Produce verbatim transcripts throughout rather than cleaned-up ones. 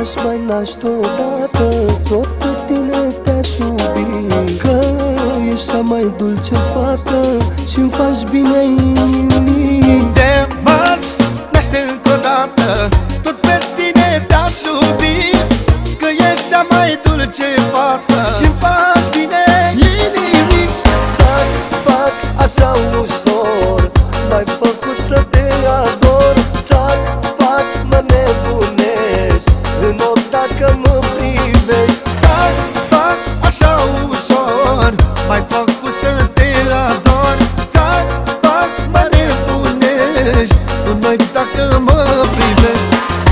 m-aș mai naște odată, tot pe tine te-aș iubi, că ești cea mai dulce fată și-mi faci bine inimii. De m-aș naște încă o dată, tot pe tine te-aș iubi, că ești cea mai dulce fată și-mi faci bine inimii. Țac, fac așa ușor, m-ai făcut să te ador. Țac, fac, mă nebunești în ochi dacă mă privești. Fac, fac așa ușor, m-ai făcut să te ador. Țac, fac, mă nebunești în ochi dacă mă privești.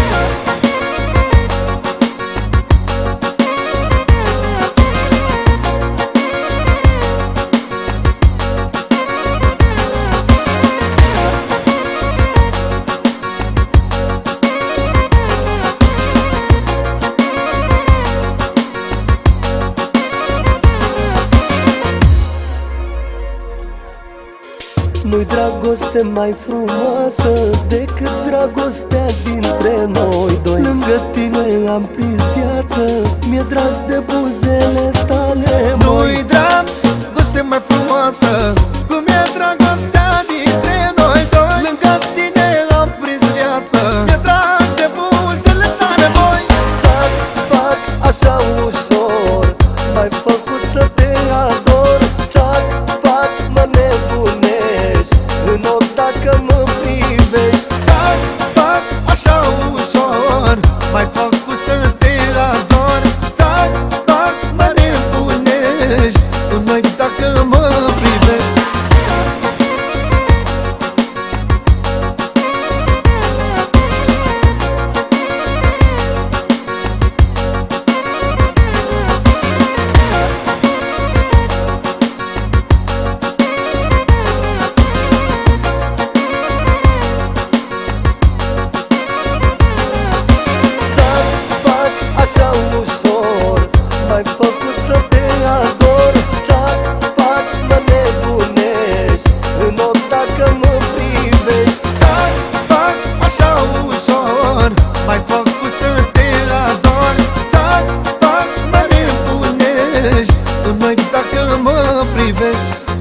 Nu-i dragoste mai frumoasă decât dragostea dintre noi doi. Lângă tine am prins viață, mi-e drag de buzele tale. Nu-i dragoste mai frumoasă cum e dragostea dintre noi doi. Lângă tine am prins viață, mi-e drag de buzele tale, voi. Țac, fac așa ușor, m-ai făcut să te ador. Țac, fac, mă nebunești în ochi dacă mă privești. Fac, fac așa ușor, m-ai făcut să te ador. Fac, fac, mă nebunești în ochi dacă mă privești. Așa ușor, m-ai făcut să te ador. Țac, fac, mă nebunești în ochi dacă mă privești. Fac, fac așa ușor, m-ai făcut să te ador. Țac, fac, mă nebunești în ochi dacă mă privești.